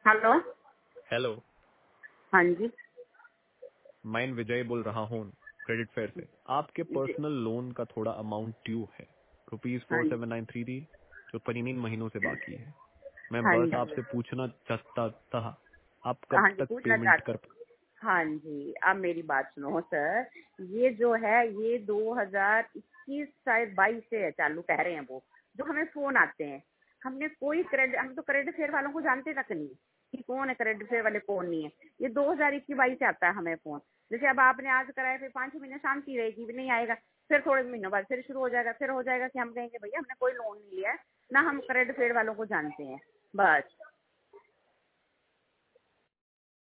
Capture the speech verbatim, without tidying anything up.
Hello. Hello. हाँ जी। मैं विजय बोल रहा हूँ क्रेडिट फेयर से। आपके जी। पर्सनल लोन का थोड़ा अमाउंट ड्यू है, रुपीज हाँ फोर जी। सेवन नाइन थ्री थी, जो तीन महीनों से बाकी है। मैं हाँ बस जी। आपसे पूछना चाहता था, आप हाँ कब जी, तक पूछना पेमेंट चाहते। कर। हाँ जी, अब मेरी बात सुनो सर। ये जो है ये दो हजार इक्कीस शायद बाईस से चालू कह रहे हैं वो, जो हमें फोन आते हैं। हमने कोई क्रेडिट, हम तो क्रेडिट फेयर वालों को जानते तक नहीं कि कौन है क्रेडिट फेयर वाले, कौन नहीं है। ये दो हजार इक्कीस बाईस से आता है हमें फोन। जैसे अब आपने आज कराया, फिर पाँच छह महीने शांति रहेगी, भी नहीं आएगा। फिर थोड़े महीनों बाद फिर शुरू हो जाएगा, फिर हो जाएगा कि हम कहेंगे भैया हमने कोई लोन नहीं लिया है, ना हम क्रेडिट फेयर वालों को जानते हैं। बस